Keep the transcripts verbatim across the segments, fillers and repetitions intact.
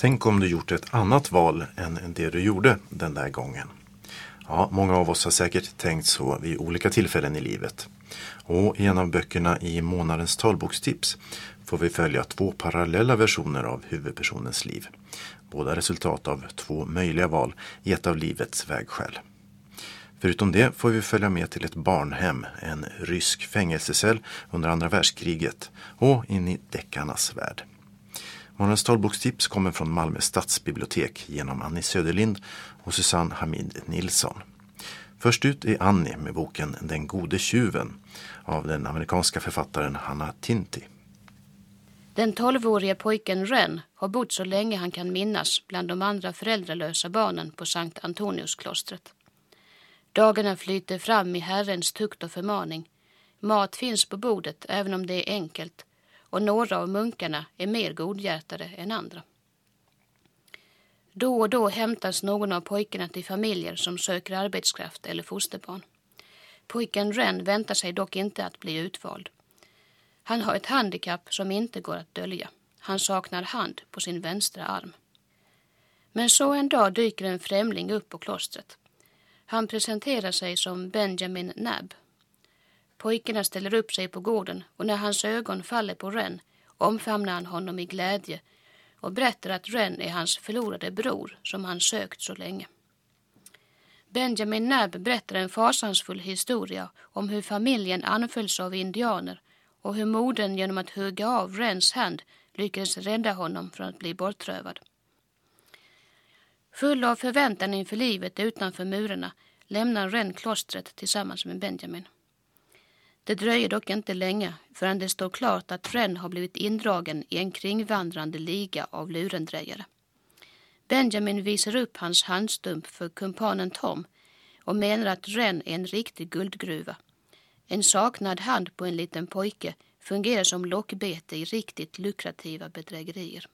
Tänk om du gjort ett annat val än det du gjorde den där gången. Ja, många av oss har säkert tänkt så vid olika tillfällen i livet. Och i en av böckerna i månadens talbokstips får vi följa två parallella versioner av huvudpersonens liv. Båda resultat av två möjliga val i ett av livets vägskäl. Förutom det får vi följa med till ett barnhem, en rysk fängelsecell under andra världskriget och in i deckarnas värld. Månadens talbokstips kommer från Malmö stadsbibliotek genom Annie Söderlind och Susanne Hamid Nilsson. Först ut är Annie med boken Den gode tjuven av den amerikanska författaren Hannah Tinti. Den tolvårige pojken Ren har bott så länge han kan minnas bland de andra föräldralösa barnen på Sankt Antoniusklostret. Dagarna flyter fram i Herrens tukt och förmaning. Mat finns på bordet även om det är enkelt, och några av munkarna är mer godhjärtade än andra. Då och då hämtas någon av pojkarna till familjer som söker arbetskraft eller fosterbarn. Pojken Ren väntar sig dock inte att bli utvald. Han har ett handikapp som inte går att dölja. Han saknar hand på sin vänstra arm. Men så en dag dyker en främling upp på klostret. Han presenterar sig som Benjamin Nabb. Pojkarna ställer upp sig på gården och när hans ögon faller på Ren omfamnar han honom i glädje och berättar att Ren är hans förlorade bror som han sökt så länge. Benjamin Nabb berättar en fasansfull historia om hur familjen anfölls av indianer och hur modern genom att hugga av Rens hand lyckades rädda honom från att bli bortrövad. Full av förväntan inför livet utanför murarna lämnar Ren klostret tillsammans med Benjamin. Det dröjer dock inte länge förrän det står klart att Ren har blivit indragen i en kringvandrande liga av lurendrejare. Benjamin visar upp hans handstump för kumpanen Tom och menar att Ren är en riktig guldgruva. En saknad hand på en liten pojke fungerar som lockbete i riktigt lukrativa bedrägerier.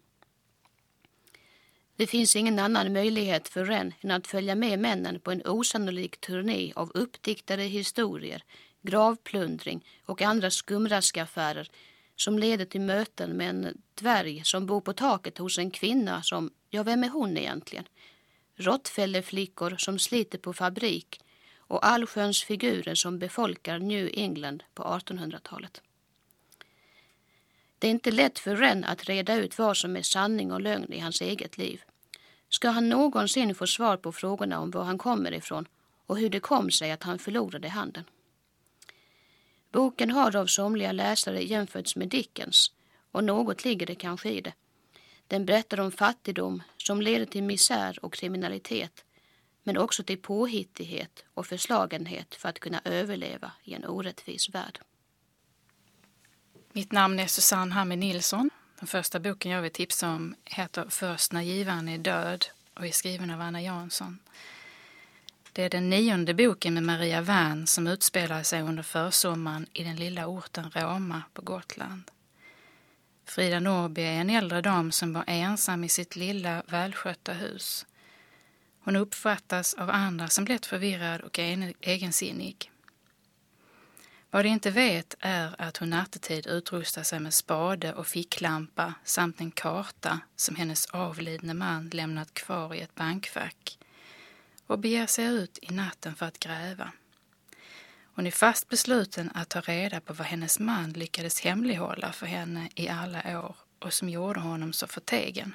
Det finns ingen annan möjlighet för Ren än att följa med männen på en osannolik turné av uppdiktade historier, gravplundring och andra skumraskaffärer som leder till möten med en dvärg som bor på taket hos en kvinna som, ja vem är hon egentligen? Råttfälleflickor som sliter på fabrik och allsköns figurer som befolkar New England på artonhundratalet. Det är inte lätt för Ren att reda ut vad som är sanning och lögn i hans eget liv. Ska han någonsin få svar på frågorna om var han kommer ifrån och hur det kom sig att han förlorade handen? Boken har av somliga läsare jämförts med Dickens, och något ligger det kanske i det. Den berättar om fattigdom som leder till misär och kriminalitet, men också till påhittighet och förslagenhet för att kunna överleva i en orättvis värld. Mitt namn är Susanne Hamid Nilsson. Den första boken jag vill tipsa om heter Först när givaren är död och är skriven av Anna Jansson. Det är den nionde boken med Maria Wern som utspelar sig under försommaren i den lilla orten Roma på Gotland. Frida Norrby är en äldre dam som var ensam i sitt lilla välskötta hus. Hon uppfattas av andra som lätt förvirrad och egensinnig. Vad de inte vet är att hon nattetid utrustar sig med spade och ficklampa samt en karta som hennes avlidne man lämnat kvar i ett bankfack och beger sig ut i natten för att gräva. Hon är fast besluten att ta reda på vad hennes man lyckades hemlighålla för henne i alla år och som gjorde honom så förtegen.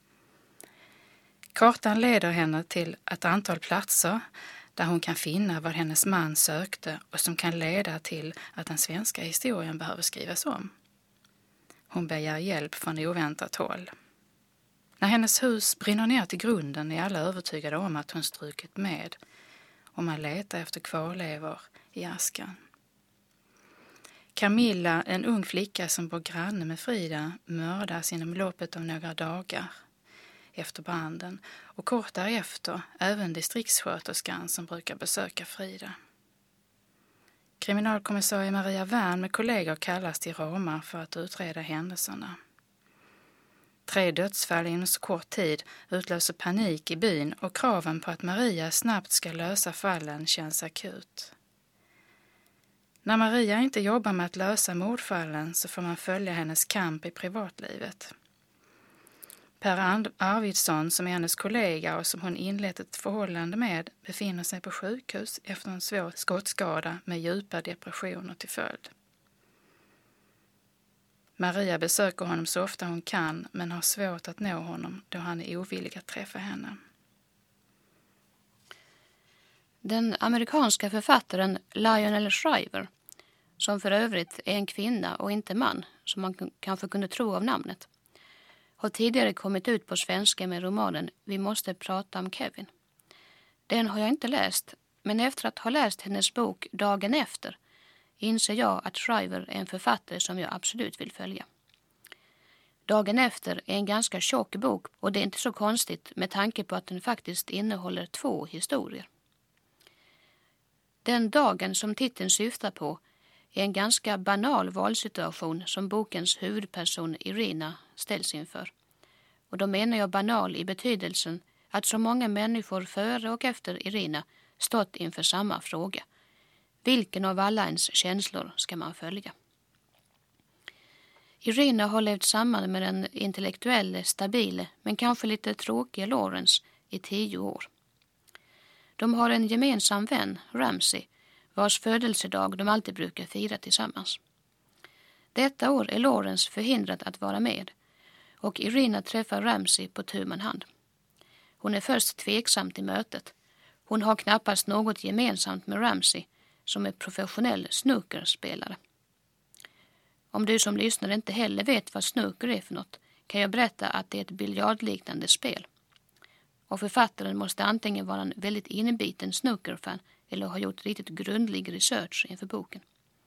Kartan leder henne till ett antal platser där hon kan finna vad hennes man sökte och som kan leda till att den svenska historien behöver skrivas om. Hon begär hjälp från oväntat håll. När hennes hus brinner ner till grunden är alla övertygade om att hon strukit med och man letar efter kvarlevor i askan. Camilla, en ung flicka som bor granne med Frida, mördas inom loppet av några dagar efter branden och kort därefter även distriktssköterskan som brukar besöka Frida. Kriminalkommissarie Maria Wern med kollegor kallas till Roma för att utreda händelserna. Tre dödsfall inom så kort tid utlöser panik i byn och kraven på att Maria snabbt ska lösa fallen känns akut. När Maria inte jobbar med att lösa mordfallen så får man följa hennes kamp i privatlivet. Per Arvidsson, som är hennes kollega och som hon inlett ett förhållande med, befinner sig på sjukhus efter en svår skottskada med djupa depressioner till följd. Maria besöker honom så ofta hon kan, men har svårt att nå honom då han är ovillig att träffa henne. Den amerikanska författaren Lionel Shriver, som för övrigt är en kvinna och inte man, som man kanske kunde tro av namnet, har tidigare kommit ut på svenska med romanen Vi måste prata om Kevin. Den har jag inte läst, men efter att ha läst hennes bok Dagen efter inser jag att Shriver är en författare som jag absolut vill följa. Dagen efter är en ganska tjock bok och det är inte så konstigt med tanke på att den faktiskt innehåller två historier. Den dagen som titeln syftar på är en ganska banal valsituation som bokens huvudperson Irina ställs inför. Och då menar jag banal i betydelsen att så många människor före och efter Irina stått inför samma fråga. Vilken av alla ens känslor ska man följa? Irina har levt samman med den intellektuelle, stabile men kanske lite tråkiga Lawrence i tio år. De har en gemensam vän, Ramsey, vars födelsedag de alltid brukar fira tillsammans. Detta år är Lawrence förhindrad att vara med och Irina träffar Ramsey på tu man hand. Hon är först tveksam till mötet. Hon har knappast något gemensamt med Ramsey som är professionell snookerspelare. Om du som lyssnar inte heller vet vad snooker är för något kan jag berätta att det är ett biljardliknande spel. Och författaren måste antingen vara en väldigt inbiten snookerfan eller ha gjort riktigt grundlig research inför boken.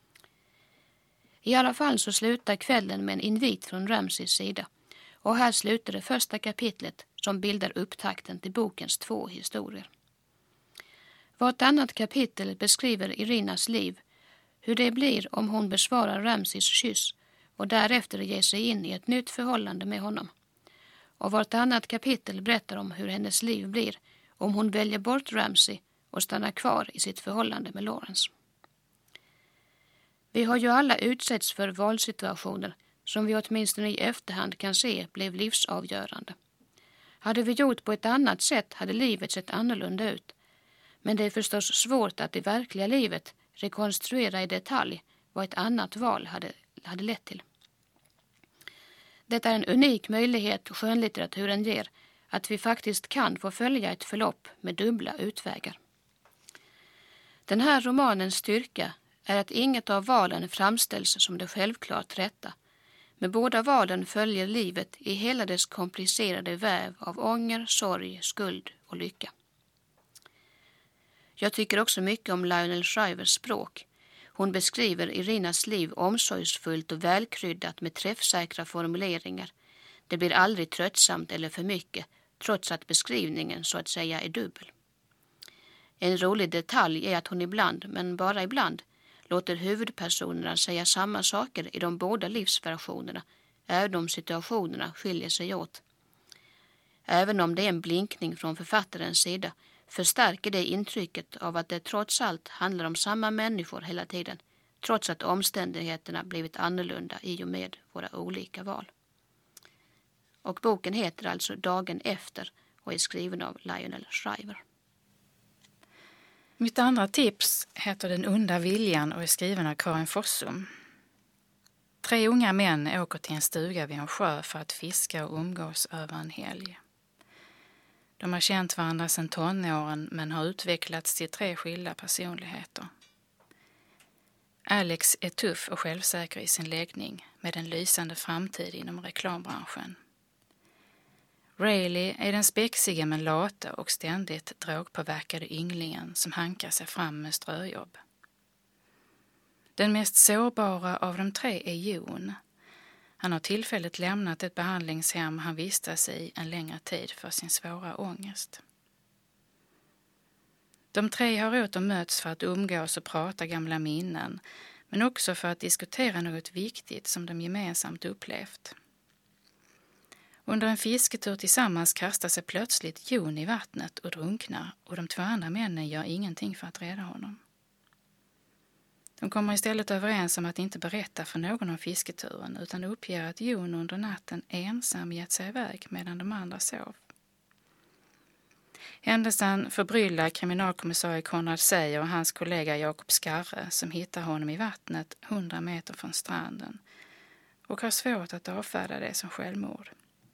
I alla fall så slutar kvällen med en invit från Ramseys sida. Och här slutar det första kapitlet som bildar upptakten till bokens två historier. Vartannat kapitel beskriver Irinas liv, hur det blir om hon besvarar Ramseys kyss och därefter ger sig in i ett nytt förhållande med honom. Och vartannat kapitel berättar om hur hennes liv blir om hon väljer bort Ramsey och stannar kvar i sitt förhållande med Lawrence. Vi har ju alla utsätts för valsituationer som vi åtminstone i efterhand kan se blev livsavgörande. Hade vi gjort på ett annat sätt hade livet sett annorlunda ut. Men det är förstås svårt att i verkliga livet rekonstruera i detalj vad ett annat val hade, hade lett till. Det är en unik möjlighet skönlitteraturen ger att vi faktiskt kan få följa ett förlopp med dubbla utvägar. Den här romanens styrka är att inget av valen framställs som det självklart rätta. Med båda valen följer livet i hela dess komplicerade väv av ånger, sorg, skuld och lycka. Jag tycker också mycket om Lionel Shrivers språk. Hon beskriver Irinas liv omsorgsfullt och välkryddat med träffsäkra formuleringar. Det blir aldrig tröttsamt eller för mycket, trots att beskrivningen så att säga är dubbel. En rolig detalj är att hon ibland, men bara ibland, låter huvudpersonerna säga samma saker i de båda livsversionerna, även om situationerna skiljer sig åt. Även om det är en blinkning från författarens sida förstärker det intrycket av att det trots allt handlar om samma människor hela tiden, trots att omständigheterna blivit annorlunda i och med våra olika val. Och boken heter alltså Dagen efter och är skriven av Lionel Shriver. Mitt andra tips heter Den onda viljan och är skriven av Karin Fossum. Tre unga män åker till en stuga vid en sjö för att fiska och umgås över en helg. De har känt varandra sedan tonåren men har utvecklats till tre skilda personligheter. Alex är tuff och självsäker i sin läggning med en lysande framtid inom reklambranschen. Rayleigh är den spexiga men lata och ständigt drogpåverkade ynglingen som hankar sig fram med ströjobb. Den mest sårbara av de tre är Jon. Han har tillfälligt lämnat ett behandlingshem han vistas i en längre tid för sin svåra ångest. De tre har åter möts för att umgås och prata gamla minnen, men också för att diskutera något viktigt som de gemensamt upplevt. Under en fisketur tillsammans kastar sig plötsligt Jon i vattnet och drunknar och de två andra männen gör ingenting för att rädda honom. De kommer istället överens om att inte berätta för någon om fisketuren utan uppger att Jon under natten ensam gett sig iväg medan de andra sov. Händelsen förbryllar kriminalkommissarie Konrad Seijer och hans kollega Jakob Skarre som hittar honom i vattnet hundra meter från stranden och har svårt att avfärda det som självmord.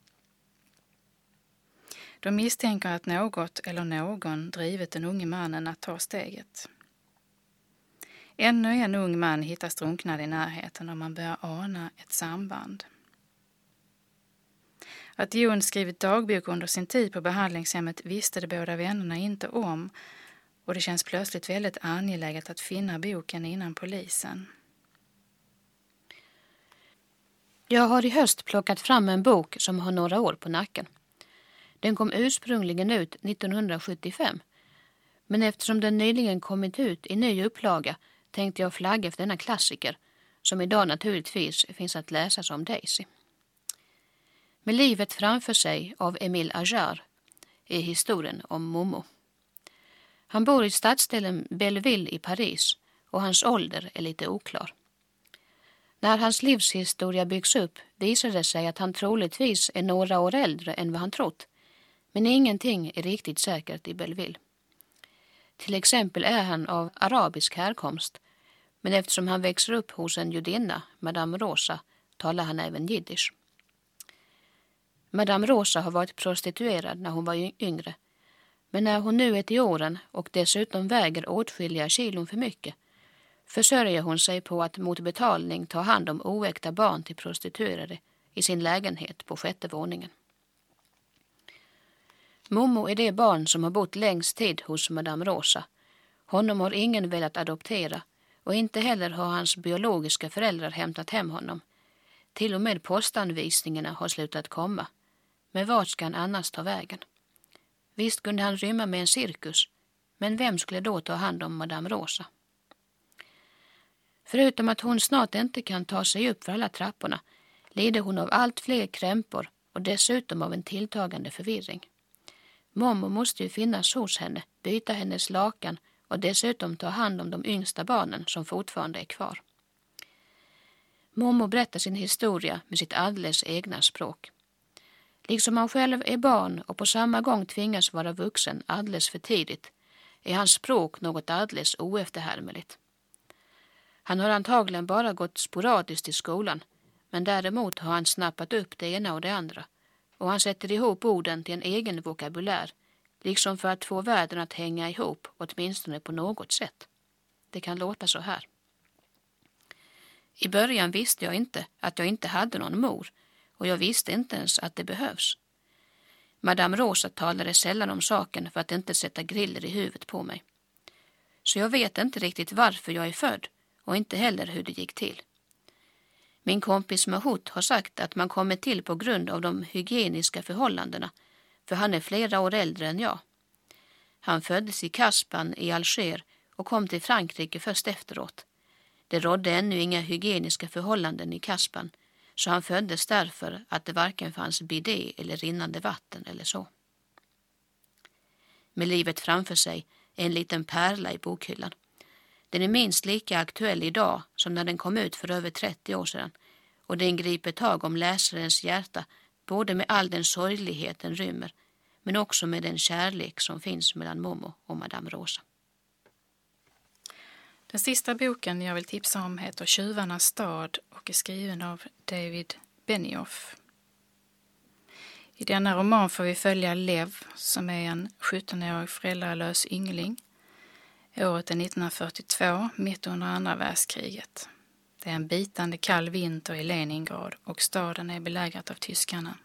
De misstänker att något eller någon drivit den unge mannen att ta steget. Ännu en ung man hittas drunknad i närheten och man börjar ana ett samband. Att Jon skrivit dagbok under sin tid på behandlingshemmet visste de båda vännerna inte om och det känns plötsligt väldigt angeläget att finna boken innan polisen. Jag har i höst plockat fram en bok som har några år på nacken. Den kom ursprungligen ut nittonhundrasjuttiofem, men eftersom den nyligen kommit ut i ny upplaga tänkte jag flagga för denna klassiker, som idag naturligtvis finns att läsa som Daisy. Med livet framför sig av Émile Ajar är historien om Momo. Han bor i stadsdelen Belleville i Paris och hans ålder är lite oklar. När hans livshistoria byggs upp visar det sig att han troligtvis är några år äldre än vad han trott, men ingenting är riktigt säkert i Belleville. Till exempel är han av arabisk härkomst, men eftersom han växer upp hos en judinna, Madame Rosa, talar han även jiddisch. Madame Rosa har varit prostituerad när hon var yngre, men när hon nu är till åren och dessutom väger åtskilliga kilon för mycket, försörjer hon sig på att mot betalning ta hand om oäkta barn till prostituerade i sin lägenhet på sjätte våningen. Momo är det barn som har bott längst tid hos Madame Rosa. Honom har ingen velat adoptera och inte heller har hans biologiska föräldrar hämtat hem honom. Till och med postanvisningarna har slutat komma. Men vart ska han annars ta vägen? Visst kunde han rymma med en cirkus, men vem skulle då ta hand om Madame Rosa? Förutom att hon snart inte kan ta sig upp för alla trapporna lider hon av allt fler krämpor och dessutom av en tilltagande förvirring. Momo måste ju finnas hos henne, byta hennes lakan och dessutom ta hand om de yngsta barnen som fortfarande är kvar. Momo berättar sin historia med sitt alldeles egna språk. Liksom han själv är barn och på samma gång tvingas vara vuxen alldeles för tidigt är hans språk något alldeles oefterhärmeligt. Han har antagligen bara gått sporadiskt i skolan, men däremot har han snappat upp det ena och det andra och han sätter ihop orden till en egen vokabulär, liksom för att få världen att hänga ihop åtminstone på något sätt. Det kan låta så här. I början visste jag inte att jag inte hade någon mor och jag visste inte ens att det behövs. Madame Rosa talade sällan om saken för att inte sätta griller i huvudet på mig. Så jag vet inte riktigt varför jag är född och inte heller hur det gick till. Min kompis Mahut har sagt att man kommer till på grund av de hygieniska förhållandena, för han är flera år äldre än jag. Han föddes i Kaspan i Alger och kom till Frankrike först efteråt. Det rådde ännu inga hygieniska förhållanden i Kaspan, så han föddes därför att det varken fanns bidé eller rinnande vatten eller så. Med livet framför sig är en liten pärla i bokhyllan. Den är minst lika aktuell idag som när den kom ut för över trettio år sedan och den griper tag om läsarens hjärta både med all den sorglighet den rymmer men också med den kärlek som finns mellan Momo och Madame Rosa. Den sista boken jag vill tipsa om heter Tjuvarnas stad och är skriven av David Benioff. I denna roman får vi följa Lev som är en sjuttonårig föräldralös yngling. Året är nittonhundrafyrtiotvå, mitt under andra världskriget. Det är en bitande kall vinter i Leningrad och staden är belägrat av tyskarna.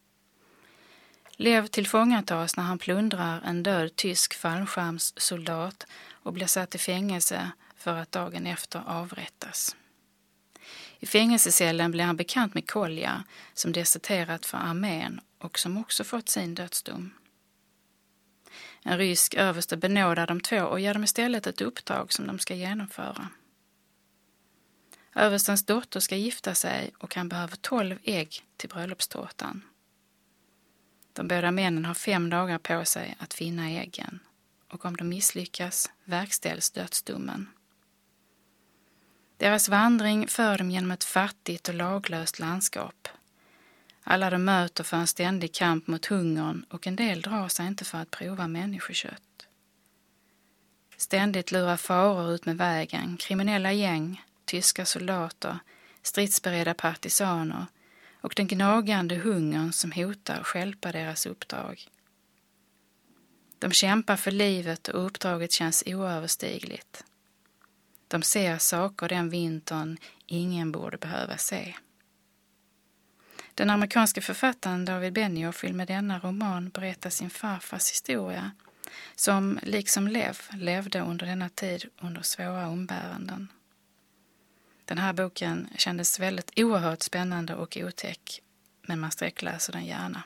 Lev tillfångatas när han plundrar en död tysk fallskärmssoldat och blir satt i fängelse för att dagen efter avrättas. I fängelsecellen blir han bekant med Kolja som deserterat för armén och som också fått sin dödsdom. En rysk överste benådar de två och ger dem istället ett uppdrag som de ska genomföra. Överstens dotter ska gifta sig och han behöver tolv ägg till bröllopstårtan. De båda männen har fem dagar på sig att finna äggen och om de misslyckas verkställs dödsdomen. Deras vandring för dem genom ett fattigt och laglöst landskap. Alla de möter för en ständig kamp mot hungern och en del drar sig inte för att prova människokött. Ständigt lurar faror ut med vägen, kriminella gäng, tyska soldater, stridsberedda partisaner och den gnagande hungern som hotar stjälpa deras uppdrag. De kämpar för livet och uppdraget känns oöverstigligt. De ser saker den vintern ingen borde behöva se. Den amerikanske författaren David Benioff vill med denna roman berätta sin farfars historia, som liksom Lev levde under denna tid under svåra umbäranden. Den här boken kändes väldigt oerhört spännande och otäck, men man sträckläser den gärna.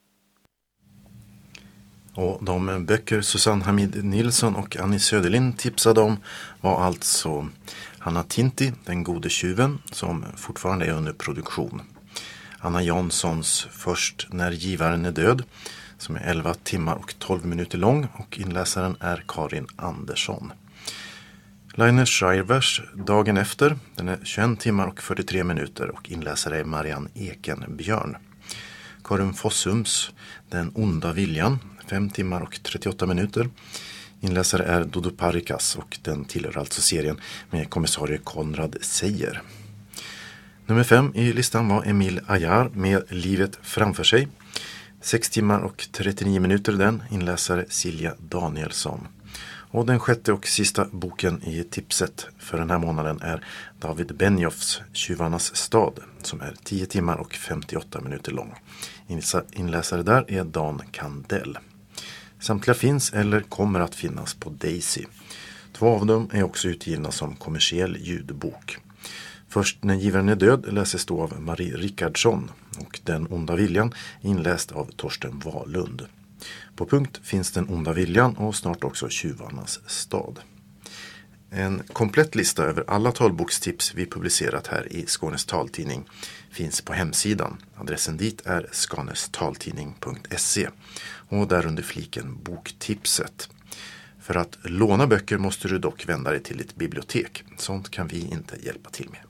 Och de böcker Susanne Hamid Nilsson och Annie Söderlind tipsade om var alltså Hanna Tinti, Den gode tjuven, som fortfarande är under produktion. Anna Janssons Först när givaren är död, som är elva timmar och tolv minuter lång, och inläsaren är Karin Andersson. Line Schrivers Dagen efter, den är tjugoen timmar och fyrtiotre minuter och inläsare är Marianne Ekenbjörn. Karin Fossums Den onda viljan, fem timmar och trettioåtta minuter. Inläsare är Dodo Parikas och den tillhör alltså serien med kommissarie Konrad Seijer. Nummer fem i listan var Emil Ajar med Livet framför sig. sex timmar och trettionio minuter den, inläsare Silja Danielsson. Och den sjätte och sista boken i tipset för den här månaden är David Benioffs Tjuvarnas stad, som är tio timmar och femtioåtta minuter lång. Inläsare där är Dan Kandell. Samtliga finns eller kommer att finnas på Daisy. Två av dem är också utgivna som kommersiell ljudbok. Först när givaren är död läses då av Marie Rickardsson och Den onda viljan inläst av Torsten Wahlund. På punkt finns Den onda viljan och snart också Tjuvarnas stad. En komplett lista över alla talbokstips vi publicerat här i Skånes taltidning finns på hemsidan. Adressen dit är skanestaltidning punkt se och där under fliken boktipset. För att låna böcker måste du dock vända dig till ditt bibliotek. Sånt kan vi inte hjälpa till med.